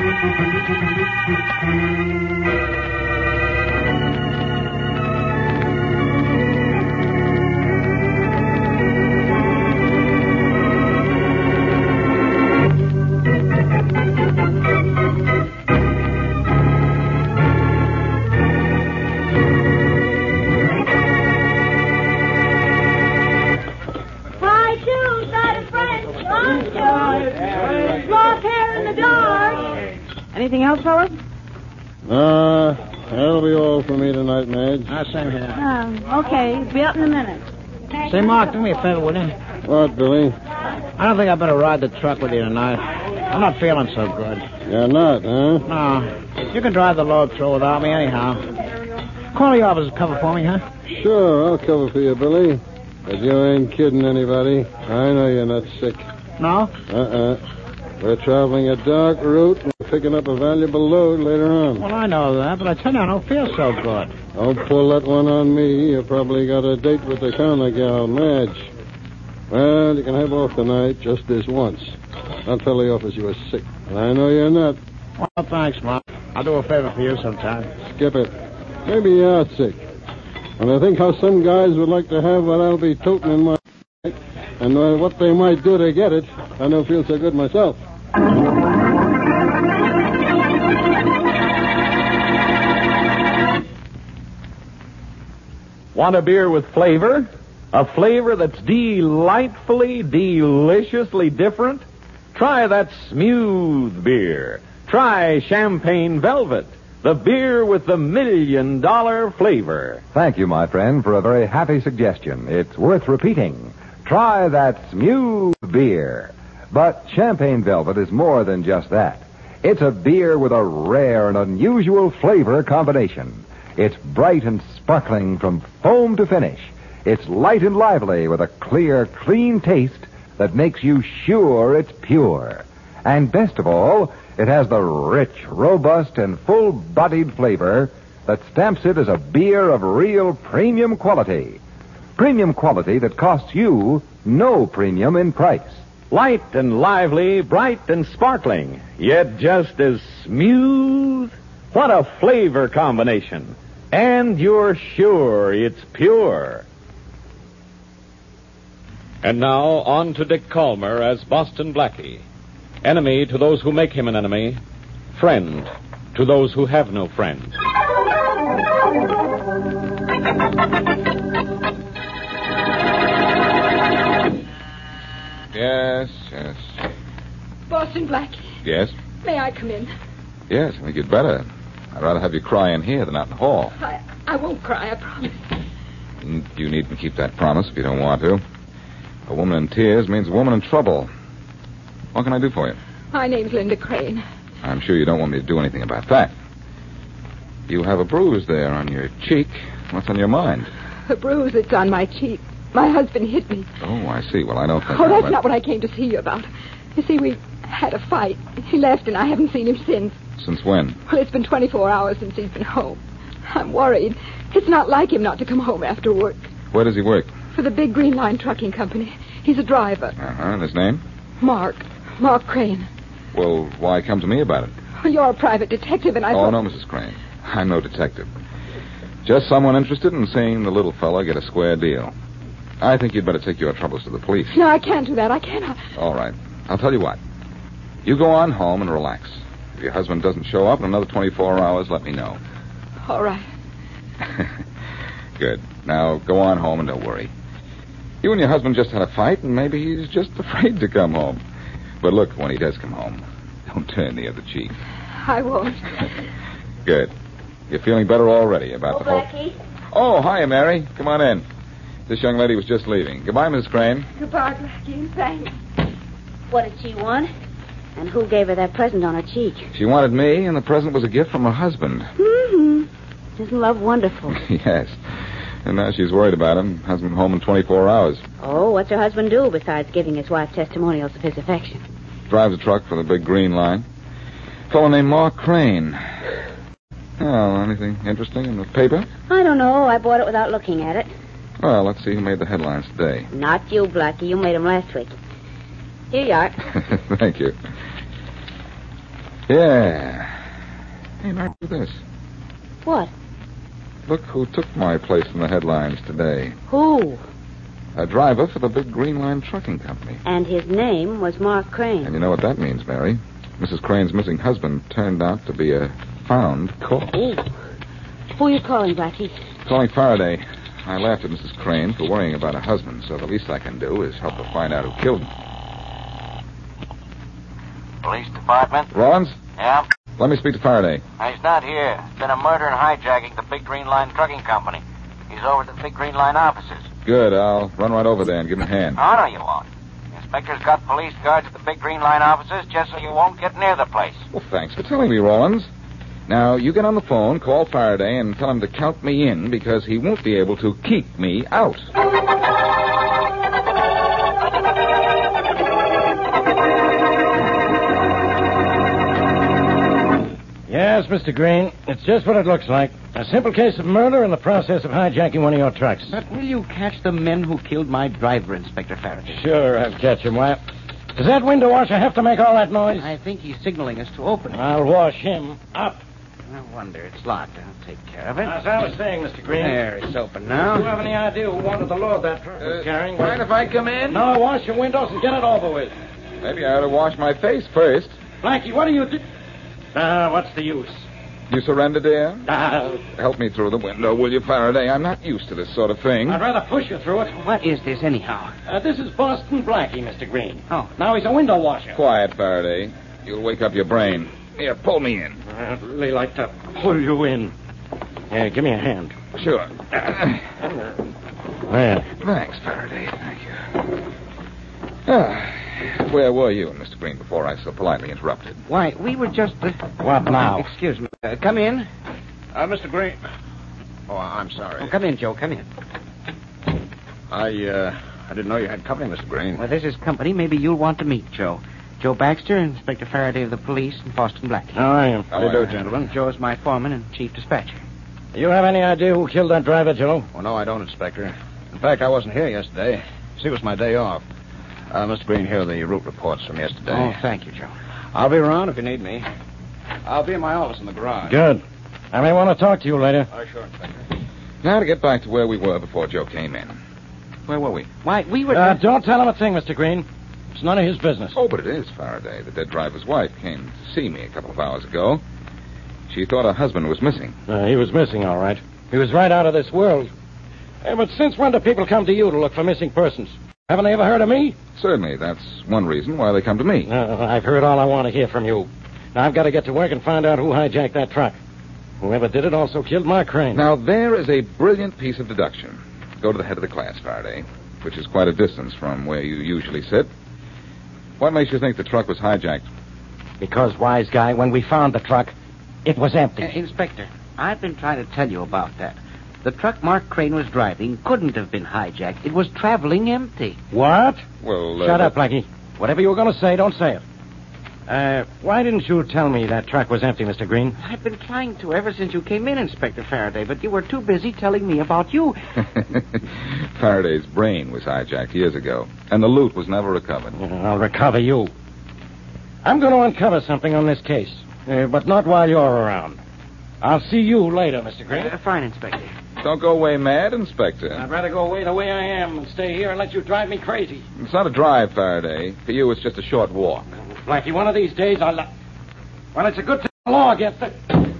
Anything else, fellas? That'll be all for me tonight, Madge. Same here. Okay. Be up in a minute. Say, Mark, do me a favor, will you? What, Billy? I don't think I better ride the truck with you tonight. I'm not feeling so good. You're not, huh? No. You can drive the load through without me anyhow. Call the office to cover for me, huh? Sure, I'll cover for you, Billy. But you ain't kidding anybody. I know you're not sick. No? We're traveling a dark route and picking up a valuable load later on. Well, I know that, but I tell you, I don't feel so good. Don't pull that one on me. You probably got a date with the counter gal, Madge. Well, you can have off tonight, just this once. I'll tell the office you were sick, and I know you're not. Well, thanks, Mark. I'll do a favor for you sometime. Skip it. Maybe you are sick. And I think how some guys would like to have what I'll be toting in my... And what they might do to get it, I don't feel so good myself. Want a beer with flavor? A flavor that's delightfully, deliciously different? Try that smooth beer. Try Champagne Velvet, the beer with the $1 million flavor. Thank you, my friend, for a very happy suggestion. It's worth repeating. Try that smooth beer. But Champagne Velvet is more than just that. It's a beer with a rare and unusual flavor combination. It's bright and sparkling from foam to finish. It's light and lively with a clear, clean taste that makes you sure it's pure. And best of all, it has the rich, robust, and full-bodied flavor that stamps it as a beer of real premium quality. Premium quality that costs you no premium in price. Light and lively, bright and sparkling, yet just as smooth. What a flavor combination. And you're sure it's pure. And now, on to Dick Calmer as Boston Blackie. Enemy to those who make him an enemy. Friend to those who have no friend. Yes. Boston Blackie, Yes? may I come in? Yes, I think you'd better. I'd rather have you cry in here than out in the hall. I won't cry, I promise. You needn't keep that promise if you don't want to. A woman in tears means a woman in trouble. What can I do for you? My name's Linda Crane. I'm sure you don't want me to do anything about that. You have a bruise there on your cheek. What's on your mind? The bruise that's on my cheek. My husband hit me. Oh, I see. Well, I don't think... Oh, that's not what I came to see you about. You see, we had a fight. He left, and I haven't seen him since. Since when? Well, it's been 24 hours since he's been home. I'm worried. It's not like him not to come home after work. Where does he work? For the Big Green Line Trucking Company. He's a driver. And his name? Mark Crane. Well, why come to me about it? Well, you're a private detective, and I Oh, thought... no, Mrs. Crane. I'm no detective. Just someone interested in seeing the little fella get a square deal. I think you'd better take your troubles to the police. No, I can't do that. I cannot. All right. I'll tell you what. You go on home and relax. If your husband doesn't show up in another 24 hours, let me know. All right. Good. Now, go on home and don't worry. You and your husband just had a fight, and maybe he's just afraid to come home. But look, when he does come home, don't turn the other cheek. I won't. Good. You're feeling better already about the whole... Blackie. Oh, hi, Mary. Come on in. This young lady was just leaving. Goodbye, Mrs. Crane. Goodbye, Blackie. Thanks. What did she want? And who gave her that present on her cheek? She wanted me, and the present was a gift from her husband. Mm-hmm. Isn't love wonderful? Yes. And now she's worried about him. Husband home in 24 hours. Oh, what's her husband do besides giving his wife testimonials of his affection? Drives a truck for the Big Green Line. Fellow named Mark Crane. Oh, anything interesting in the paper? I don't know. I bought it without looking at it. Well, let's see who made the headlines today. Not you, Blackie. You made them last week. Here you are. Thank you. Yeah. Hey, now look at this. What? Look who took my place in the headlines today. Who? A driver for the Big Green Line Trucking Company. And his name was Mark Crane. And you know what that means, Mary? Mrs. Crane's missing husband turned out to be a found corpse. Ooh. Who are you calling, Blackie? Calling Faraday. I laughed at Mrs. Crane for worrying about her husband, so the least I can do is help her find out who killed him. Police department? Rollins? Yeah? Let me speak to Faraday. He's not here. There's been a murder and hijacking at the Big Green Line Trucking Company. He's over at the Big Green Line offices. Good. I'll run right over there and give him a hand. Oh, no, you won't. The inspector's got police guards at the Big Green Line offices just so you won't get near the place. Well, thanks for telling me, Rollins. Now, you get on the phone, call Faraday, and tell him to count me in because he won't be able to keep me out. Yes, Mr. Green. It's just what it looks like. A simple case of murder in the process of hijacking one of your trucks. But will you catch the men who killed my driver, Inspector Faraday? Sure, I'll catch him. Why? Does that window washer have to make all that noise? I think he's signaling us to open it. I'll wash him up. No wonder it's locked. I'll take care of it. As I was saying, Mr. Green. There, it's open Do now. you have any idea who wanted the load that truck was carrying? Mind if I come in? No, wash your windows and get it over with. Maybe I ought to wash my face first. Blackie, what are you doing? What's the use? You surrender, dear? Help me through the window, will you, Faraday? I'm not used to this sort of thing. I'd rather push you through it. What is this, anyhow? This is Boston Blackie, Mr. Green. Oh. Now he's a window washer. Quiet, Faraday. You'll wake up your brain. Here, pull me in. I'd really like to pull you in. Here, give me a hand. Sure. There. Thanks, Faraday. Thank you. Where were you and Mr. Green before I so politely interrupted? Why, we were just... What now? Excuse me. Come in. Mr. Green. Oh, I'm sorry. Oh, come in, Joe. Come in. I didn't know you had company, Mr. Green. Well, this is company. Maybe you'll want to meet Joe. Joe Baxter, Inspector Faraday of the police, and Boston Blackie. How are you? How do you do, gentlemen? Joe's my foreman and chief dispatcher. Do you have any idea who killed that driver, Joe? Well, no, I don't, Inspector. In fact, I wasn't here yesterday. See, it was my day off. Mr. Green, here are the route reports from yesterday. Oh, thank you, Joe. I'll be around if you need me. I'll be in my office in the garage. Good. I may want to talk to you later. Oh, sure, Inspector. Now to get back to where we were before Joe came in. Where were we? Why, we were... Don't tell him a thing, Mr. Green. It's none of his business. Oh, but it is, Faraday. The dead driver's wife came to see me a couple of hours ago. She thought her husband was missing. He was missing, all right. He was right out of this world. But since when do people come to you to look for missing persons? Haven't they ever heard of me? Certainly, that's one reason why they come to me. I've heard all I want to hear from you. Now, I've got to get to work and find out who hijacked that truck. Whoever did it also killed Mark Crane. Now, there is a brilliant piece of deduction. Go to the head of the class, Faraday, which is quite a distance from where you usually sit. What makes you think the truck was hijacked? Because, wise guy, when we found the truck, it was empty. Inspector, I've been trying to tell you about that. The truck Mark Crane was driving couldn't have been hijacked. It was traveling empty. What? Well, Shut up, Blackie. Whatever you were going to say, don't say it. Why didn't you tell me that truck was empty, Mr. Green? I've been trying to ever since you came in, Inspector Faraday, but you were too busy telling me about you. Faraday's brain was hijacked years ago, and the loot was never recovered. I'll recover you. I'm going to uncover something on this case, but not while you're around. I'll see you later, Mr. Green. Fine, Inspector. Don't go away mad, Inspector. I'd rather go away the way I am and stay here and let you drive me crazy. It's not a drive, Faraday. For you, it's just a short walk. Blackie, one of these days I'll... Well, it's a good thing the law against it.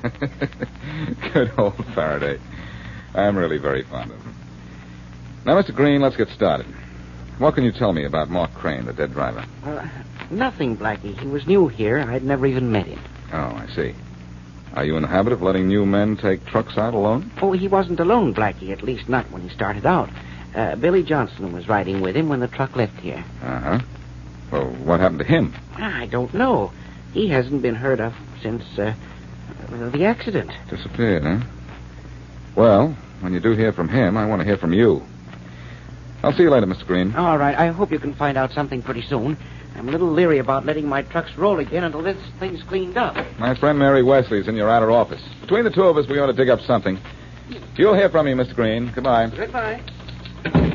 Good old Faraday. I'm really very fond of him. Now, Mr. Green, let's get started. What can you tell me about Mark Crane, the dead driver? Nothing, Blackie. He was new here. I'd never even met him. Oh, I see. Are you in the habit of letting new men take trucks out alone? Oh, he wasn't alone, Blackie, at least not when he started out. Billy Johnson was riding with him when the truck left here. Uh-huh. Well, what happened to him? I don't know. He hasn't been heard of since the accident. Disappeared, huh? Well, when you do hear from him, I want to hear from you. I'll see you later, Mr. Green. All right. I hope you can find out something pretty soon. I'm a little leery about letting my trucks roll again until this thing's cleaned up. My friend Mary Wesley's in your outer office. Between the two of us, we ought to dig up something. You'll hear from me, Mr. Green. Goodbye. Goodbye.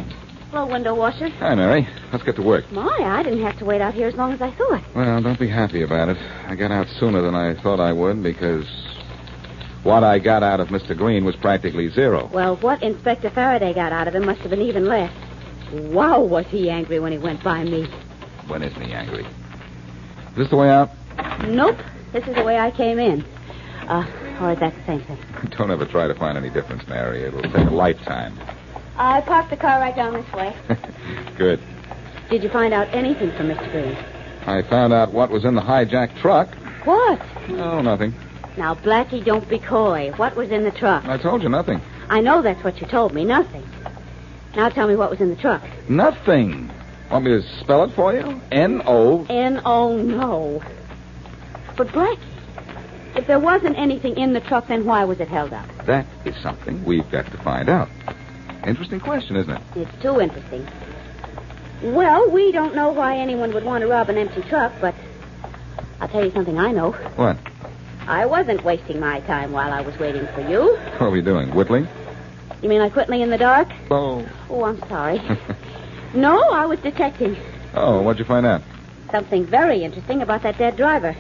Hello, window washer. Hi, Mary. Let's get to work. My, I didn't have to wait out here as long as I thought. Well, don't be happy about it. I got out sooner than I thought I would because what I got out of Mr. Green was practically zero. Well, what Inspector Faraday got out of him must have been even less. Wow, was he angry when he went by me. When isn't he angry? Is this the way out? Nope. This is the way I came in. Or is that the same thing? Don't ever try to find any difference, Mary. It'll take a lifetime. I parked the car right down this way. Good. Did you find out anything from Mr. Green? I found out what was in the hijacked truck. What? Oh, nothing. Now, Blackie, don't be coy. What was in the truck? I told you nothing. I know that's what you told me. Nothing. Now tell me what was in the truck. Nothing. Want me to spell it for you? N-O. N-O, no. But, Blackie, if there wasn't anything in the truck, then why was it held up? That is something we've got to find out. Interesting question, isn't it? It's too interesting. Well, we don't know why anyone would want to rob an empty truck, but I'll tell you something I know. What? I wasn't wasting my time while I was waiting for you. What are we doing? Whittling? You mean like whittling in the dark? Oh. Oh, I'm sorry. No, I was detecting. Oh, what'd you find out? Something very interesting about that dead driver.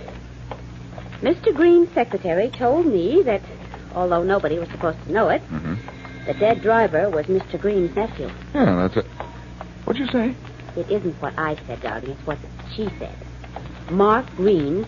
Mr. Green's secretary told me that, although nobody was supposed to know it, the dead driver was Mr. Green's nephew. Yeah, that's it. What'd you say? It isn't what I said, darling. It's what she said. Mark Crane,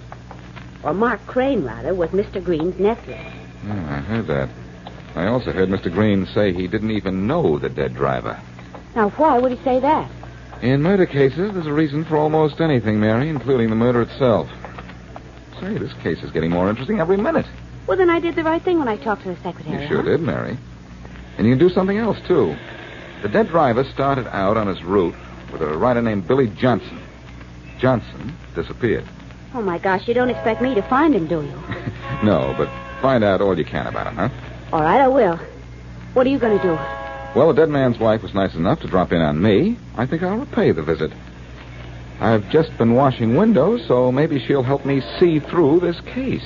rather, was Mr. Green's nephew. Yeah, I heard that. I also heard Mr. Green say he didn't even know the dead driver. Now, why would he say that? In murder cases, there's a reason for almost anything, Mary, including the murder itself. Say, this case is getting more interesting every minute. Well, then I did the right thing when I talked to the secretary. You sure did, Mary. And you can do something else, too. The dead driver started out on his route with a writer named Billy Johnson. Johnson disappeared. Oh, my gosh, you don't expect me to find him, do you? No, but find out all you can about him, huh? All right, I will. What are you going to do? Well, the dead man's wife was nice enough to drop in on me. I think I'll repay the visit. I've just been washing windows, so maybe she'll help me see through this case.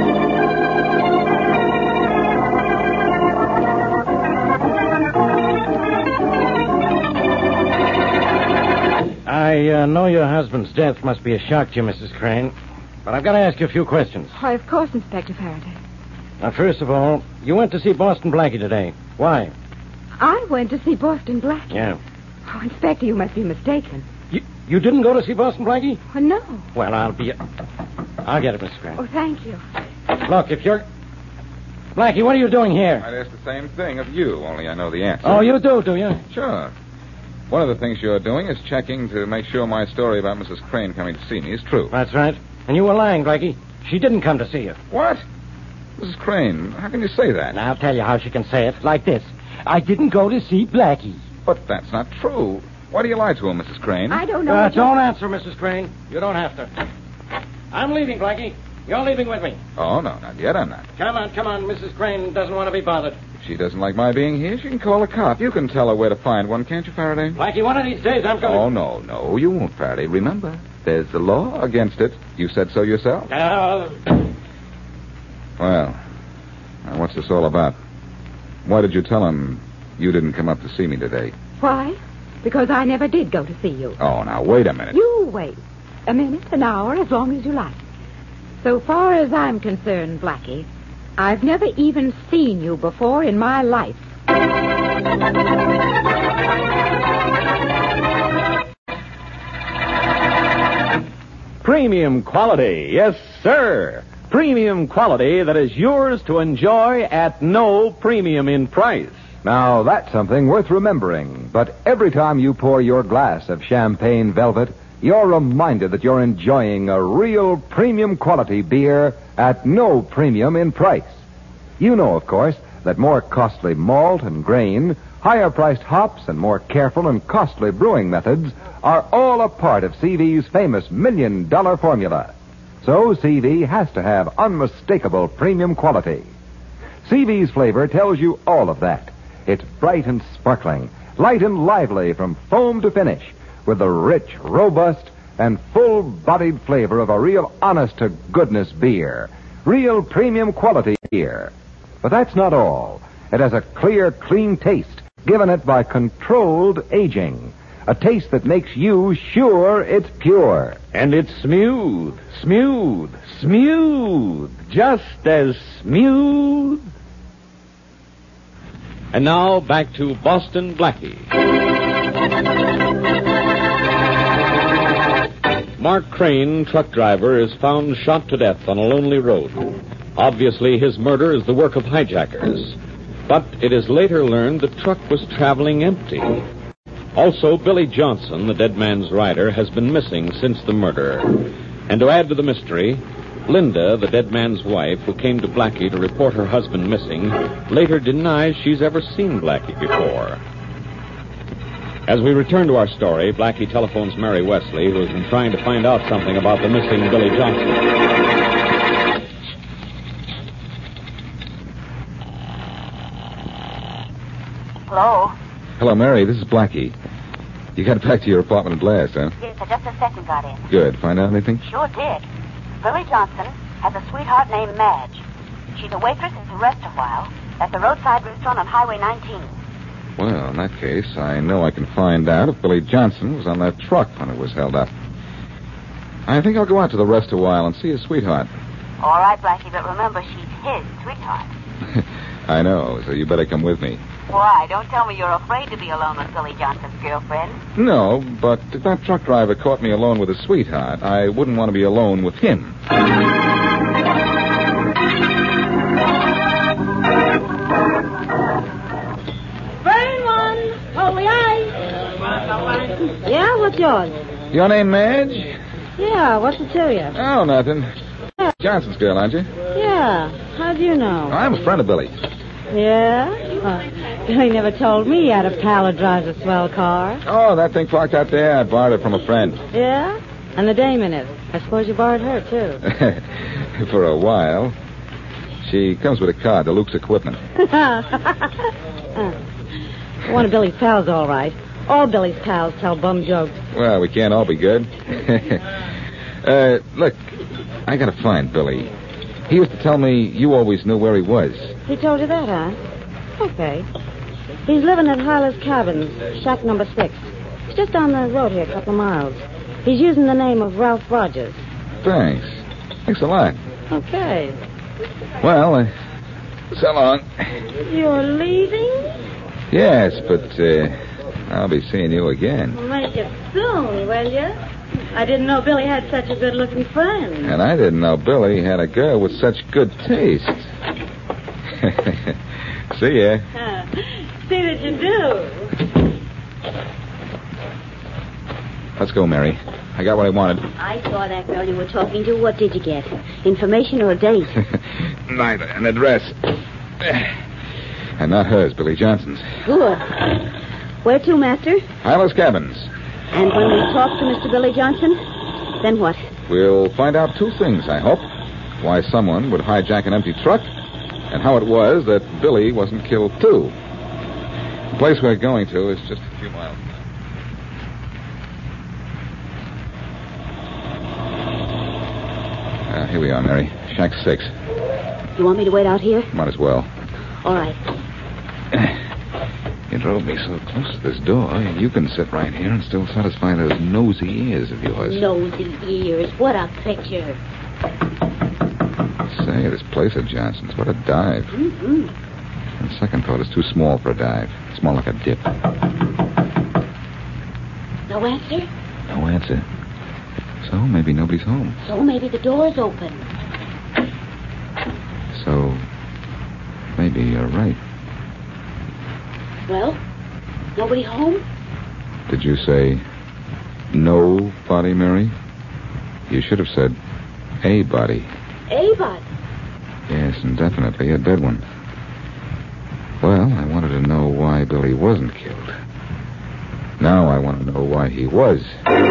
I know your husband's death must be a shock to you, Mrs. Crane, but I've got to ask you a few questions. Why, of course, Inspector Faraday. Now, first of all, you went to see Boston Blackie today. Why? I went to see Boston Blackie. Yeah. Oh, Inspector, you must be mistaken. You didn't go to see Boston Blackie? Oh, no. Well, I'll get it, Mrs. Crane. Oh, thank you. Look, if you're... Blackie, what are you doing here? I'd ask the same thing of you, only I know the answer. Oh, you do you? Sure. One of the things you're doing is checking to make sure my story about Mrs. Crane coming to see me is true. That's right. And you were lying, Blackie. She didn't come to see you. What? Mrs. Crane, how can you say that? And I'll tell you how she can say it. Like this. I didn't go to see Blackie. But that's not true. Why do you lie to him, Mrs. Crane? I don't know. Don't answer, Mrs. Crane. You don't have to. I'm leaving, Blackie. You're leaving with me. Oh, no, not yet. I'm not. Come on. Mrs. Crane doesn't want to be bothered. If she doesn't like my being here, she can call a cop. You can tell her where to find one, can't you, Faraday? Blackie, one of these days I'm going... Oh, no, you won't, Faraday. Remember, there's the law against it. You said so yourself. Well, now what's this all about? Why did you tell him you didn't come up to see me today? Why? Because I never did go to see you. Oh, now, wait a minute. You wait. A minute, an hour, as long as you like. So far as I'm concerned, Blackie, I've never even seen you before in my life. Premium quality, yes, sir. Premium quality that is yours to enjoy at no premium in price. Now, that's something worth remembering. But every time you pour your glass of champagne velvet, you're reminded that you're enjoying a real premium quality beer at no premium in price. You know, of course, that more costly malt and grain, higher-priced hops, and more careful and costly brewing methods are all a part of CV's famous $1 million formula. So CV has to have unmistakable premium quality. CV's flavor tells you all of that. It's bright and sparkling, light and lively from foam to finish, with the rich, robust, and full-bodied flavor of a real honest-to-goodness beer. Real premium quality beer. But that's not all. It has a clear, clean taste given it by controlled aging. A taste that makes you sure it's pure. And it's smooth, smooth, smooth. Just as smooth. And now back to Boston Blackie. Mark Crane, truck driver, is found shot to death on a lonely road. Obviously, his murder is the work of hijackers. But it is later learned the truck was traveling empty. Also, Billy Johnson, the dead man's rider, has been missing since the murder. And to add to the mystery, Linda, the dead man's wife, who came to Blackie to report her husband missing, later denies she's ever seen Blackie before. As we return to our story, Blackie telephones Mary Wesley, who has been trying to find out something about the missing Billy Johnson. Hello? Hello, Mary. This is Blackie. You got back to your apartment at last, huh? Yes, I just a second got in. Good. Find out anything? Sure did. Billy Johnson has a sweetheart named Madge. She's a waitress at the rest a while at the roadside restaurant on Highway 19. Well, in that case, I know I can find out if Billy Johnson was on that truck when it was held up. I think I'll go out to the rest a while and see his sweetheart. All right, Blackie, but remember, she's his sweetheart. I know, so you better come with me. Why? Don't tell me you're afraid to be alone with Billy Johnson's girlfriend. No, but if that truck driver caught me alone with his sweetheart, I wouldn't want to be alone with him. Burn one. Holy ice. Yeah, what's yours? Your name, Madge? Yeah, what's it to you? Oh, nothing. Johnson's girl, aren't you? Yeah, how do you know? I'm a friend of Billy's. Yeah? Billy never told me he had a pal who drives a swell car. Oh, that thing parked out there. I borrowed it from a friend. Yeah? And the dame in it. I suppose you borrowed her, too. For a while. She comes with a car to Luke's equipment. One of Billy's pals, all right. All Billy's pals tell bum jokes. Well, we can't all be good. Look, I gotta find Billy. He used to tell me you always knew where he was. He told you that, huh? Okay. He's living at Hyler's Cabins, shack number 6. It's just down the road here, a couple of miles. He's using the name of Ralph Rogers. Thanks. Thanks a lot. Okay. Well, so long. You're leaving? Yes, but I'll be seeing you again. Make it soon, will you? I didn't know Billy had such a good-looking friend. And I didn't know Billy had a girl with such good taste. See ya. See that you do. Let's go, Mary. I got what I wanted. I saw that girl you were talking to. What did you get? Information or a date? Neither. An address. And not hers, Billy Johnson's. Good. Where to, Master? Hyler's Cabins. And when we talk to Mr. Billy Johnson, then what? We'll find out 2 things, I hope. Why someone would hijack an empty truck, and how it was that Billy wasn't killed, too. The place we're going to is just a few miles. Here we are, Mary. Shack 6. You want me to wait out here? Might as well. All right. You drove me so close to this door, you can sit right here and still satisfy those nosy ears of yours. Nosy ears. What a picture. Say, this place of Johnson's, what a dive. Mm-hmm. On second thought, it's too small for a dive. It's more like a dip. No answer? No answer. So maybe nobody's home. So maybe the door's open. So maybe you're right. Well, nobody home? Did you say nobody, Mary? You should have said a body. A body? Yes, and definitely a dead one. Well, I wanted to know why Billy wasn't killed. Now I want to know why he was.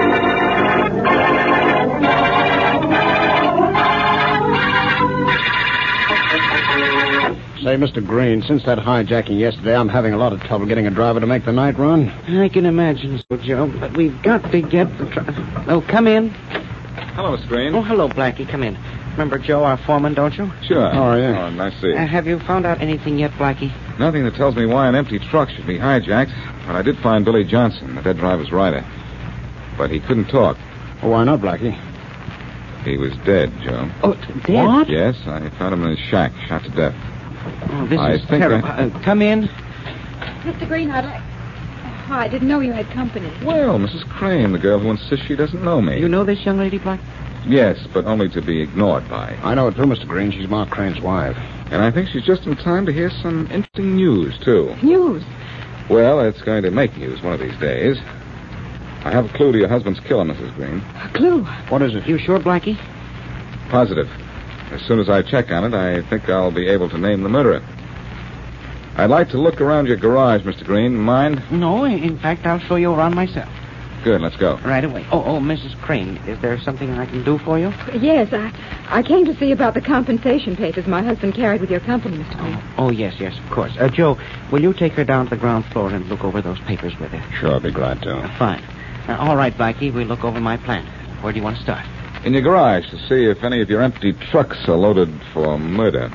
Say, Mr. Green, since that hijacking yesterday, I'm having a lot of trouble getting a driver to make the night run. I can imagine so, Joe, but we've got to get the Oh, come in. Hello, Mr. Green. Oh, hello, Blackie. Come in. Remember Joe, our foreman, don't you? Sure. Oh, yeah. Oh, nice to see you. Have you found out anything yet, Blackie? Nothing that tells me why an empty truck should be hijacked, but I did find Billy Johnson, the dead driver's rider. But he couldn't talk. Well, why not, Blackie? He was dead, Joe. Oh, dead? What? Yes, I found him in his shack, shot to death. Oh, this I is think terrible. Come in. Mr. Green, I'd like... Oh, I didn't know you had company. Well, Mrs. Crane, the girl who insists she doesn't know me. You know this young lady, Black? Yes, but only to be ignored by. I know it too, Mr. Green. She's Mark Crane's wife. And I think she's just in time to hear some interesting news, too. News? Well, it's going to make news one of these days. I have a clue to your husband's killer, Mrs. Green. A clue? What is it? You sure, Blackie? Positive. As soon as I check on it, I think I'll be able to name the murderer. I'd like to look around your garage, Mr. Green. Mind? No, in fact, I'll show you around myself. Good, let's go. Right away. Oh, Mrs. Crane, is there something I can do for you? Yes, I came to see about the compensation papers my husband carried with your company, Mr. Green. Oh, yes, of course. Joe, will you take her down to the ground floor and look over those papers with her? Sure, I'll be glad to. Fine. All right, Blackie, we'll look over my plan. Where do you want to start? In your garage to see if any of your empty trucks are loaded for murder.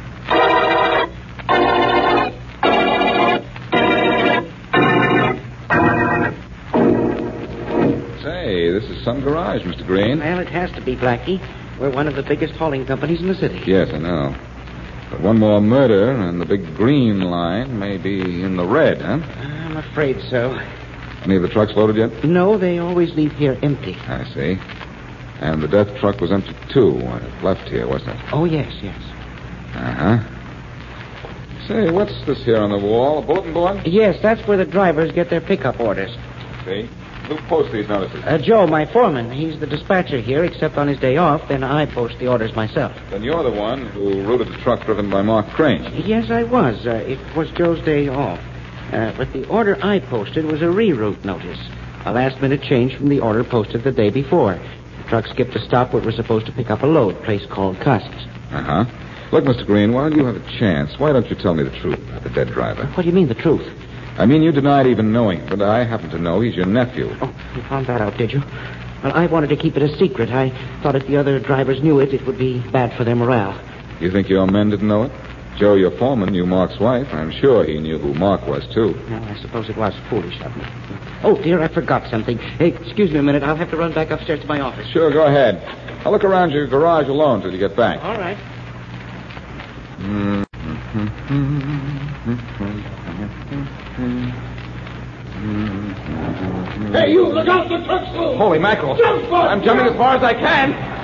Say, this is some garage, Mr. Green. Well, it has to be, Blackie. We're one of the biggest hauling companies in the city. Yes, I know. But one more murder and the big green line may be in the red, huh? I'm afraid so. Any of the trucks loaded yet? No, they always leave here empty. I see. And the death truck was empty, too, when it left here, wasn't it? Oh, yes. Uh-huh. Say, what's this here on the wall? A bulletin board? Yes, that's where the drivers get their pickup orders. See? Who posts these notices? Joe, my foreman. He's the dispatcher here, except on his day off. Then I post the orders myself. Then you're the one who routed the truck driven by Mark Crane. Yes, I was. It was Joe's day off. But the order I posted was a reroute notice. A last-minute change from the order posted the day before. The truck skipped a stop where it was supposed to pick up a load, a place called Cassie's. Uh-huh. Look, Mr. Green, while you have a chance, why don't you tell me the truth about the dead driver? What do you mean, the truth? I mean, you denied even knowing him, but I happen to know he's your nephew. Oh, you found that out, did you? Well, I wanted to keep it a secret. I thought if the other drivers knew it, it would be bad for their morale. You think your men didn't know it? Joe, your foreman, knew Mark's wife. I'm sure he knew who Mark was, too. Well, I suppose it was foolish of me. Oh, dear, I forgot something. Hey, excuse me a minute. I'll have to run back upstairs to my office. Sure, go ahead. I'll look around your garage alone till you get back. All right. Hey, you, look out, the truck's full. Holy mackerel. Jump, Bud. I'm jumping as far as I can.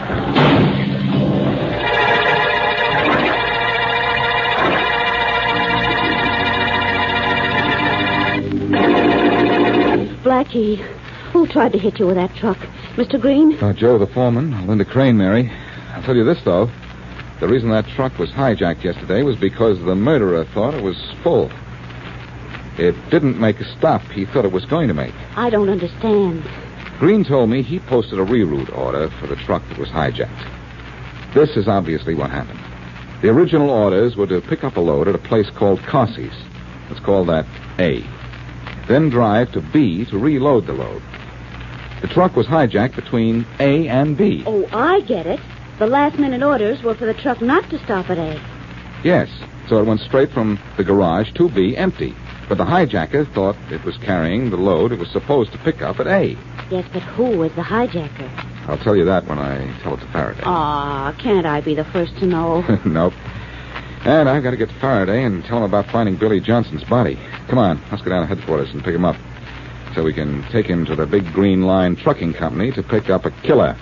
Blackie, who tried to hit you with that truck? Mr. Green? Joe, the foreman. Linda Crane, Mary. I'll tell you this, though. The reason that truck was hijacked yesterday was because the murderer thought it was full. It didn't make a stop he thought it was going to make. I don't understand. Green told me he posted a reroute order for the truck that was hijacked. This is obviously what happened. The original orders were to pick up a load at a place called Cassie's. Let's call that A. Then drive to B to reload the load. The truck was hijacked between A and B. Oh, I get it. The last-minute orders were for the truck not to stop at A. Yes, so it went straight from the garage to B empty. But the hijacker thought it was carrying the load it was supposed to pick up at A. Yes, but who was the hijacker? I'll tell you that when I tell it to Faraday. Can't I be the first to know? Nope. And I've got to get to Faraday and tell him about finding Billy Johnson's body. Come on, let's go down to headquarters and pick him up. So we can take him to the Big Green Line Trucking Company to pick up a killer.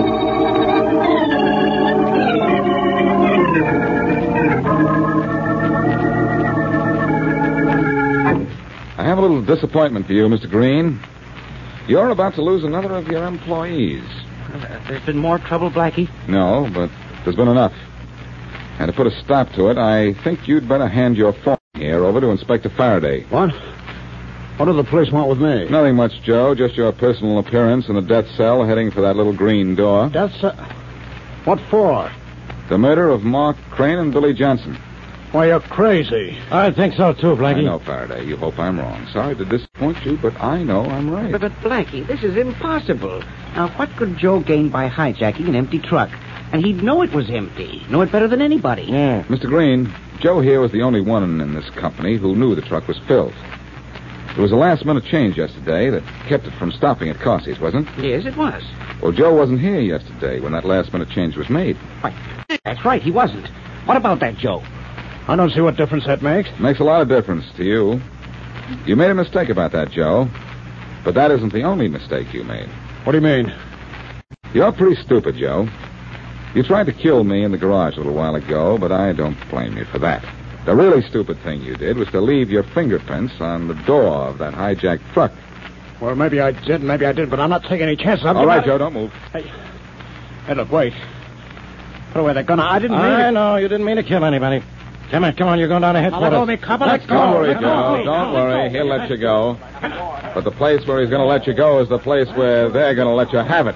I have a little disappointment for you, Mr. Green. You're about to lose another of your employees. There's been more trouble, Blackie? No, but there's been enough. And to put a stop to it, I think you'd better hand your phone here over to Inspector Faraday. What? What do the police want with me? Nothing much, Joe. Just your personal appearance in the death cell heading for that little green door. Death cell? What for? The murder of Mark Crane and Billy Johnson. Why, you're crazy. I think so, too, Blackie. I know, Faraday. You hope I'm wrong. Sorry to disappoint you, but I know I'm right. But Blackie, this is impossible. Now, what could Joe gain by hijacking an empty truck? And he'd know it was empty. Know it better than anybody. Yeah. Mr. Green, Joe here was the only one in this company who knew the truck was filled. There was a last-minute change yesterday that kept it from stopping at Carsey's, wasn't it? Yes, it was. Well, Joe wasn't here yesterday when that last-minute change was made. Right. That's right, he wasn't. What about that, Joe? I don't see what difference that makes. Makes a lot of difference to you. You made a mistake about that, Joe. But that isn't the only mistake you made. What do you mean? You're pretty stupid, Joe. You tried to kill me in the garage a little while ago, but I don't blame you for that. The really stupid thing you did was to leave your fingerprints on the door of that hijacked truck. Well, maybe I did, but I'm not taking any chances. All right, Joe, don't move. Hey, look, wait. Put away that gun. I didn't mean it. I know, you didn't mean to kill anybody. Come on, you're going down to headquarters. Let go of me, copper. Let's go. Don't worry, Joe. Don't worry. He'll let you go. But the place where he's going to let you go is the place where they're going to let you have it.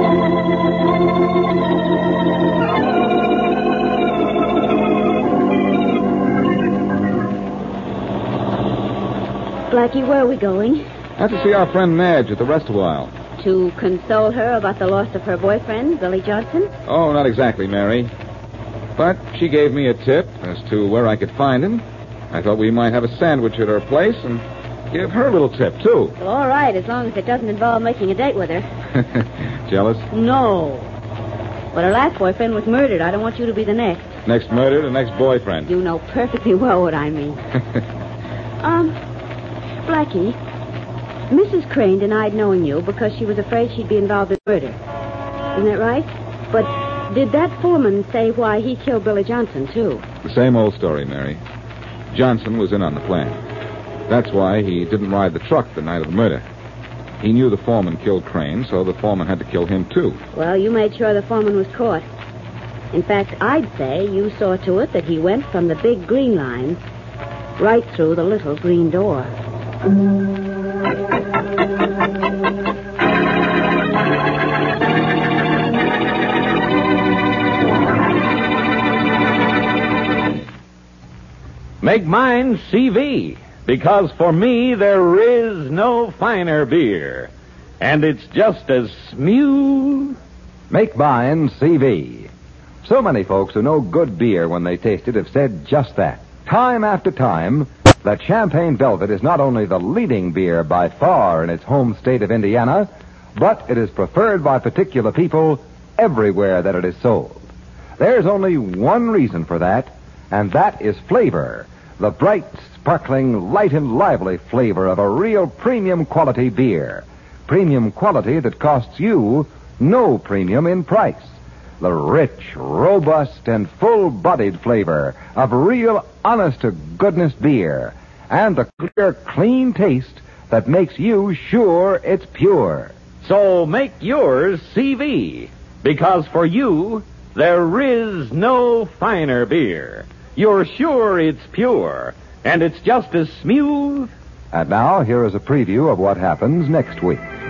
Blackie, where are we going? I have to see our friend Madge at the rest a while. To console her about the loss of her boyfriend, Billy Johnson? Oh, not exactly, Mary. But she gave me a tip as to where I could find him. I thought we might have a sandwich at her place and give her a little tip, too. Well, all right, as long as it doesn't involve making a date with her. Jealous? No. But her last boyfriend was murdered. I don't want you to be the next. Next murder, the next boyfriend. You know perfectly well what I mean. Blackie, Mrs. Crane denied knowing you because she was afraid she'd be involved in murder. Isn't that right? But did that foreman say why he killed Billy Johnson, too? The same old story, Mary. Johnson was in on the plan. That's why he didn't ride the truck the night of the murder. He knew the foreman killed Crane, so the foreman had to kill him, too. Well, you made sure the foreman was caught. In fact, I'd say you saw to it that he went from the big green line right through the little green door. Make mine CV, because for me there is no finer beer. And it's just as smooth. Make mine CV. So many folks who know good beer when they taste it have said just that. Time after time, that Champagne Velvet is not only the leading beer by far in its home state of Indiana, but it is preferred by particular people everywhere that it is sold. There's only one reason for that, and that is flavor. The bright, sparkling, light and lively flavor of a real premium quality beer. Premium quality that costs you no premium in price. The rich, robust, and full-bodied flavor of real, honest-to-goodness beer. And the clear, clean taste that makes you sure it's pure. So make yours CV, because for you, there is no finer beer. You're sure it's pure, and it's just as smooth. And now, here is a preview of what happens next week.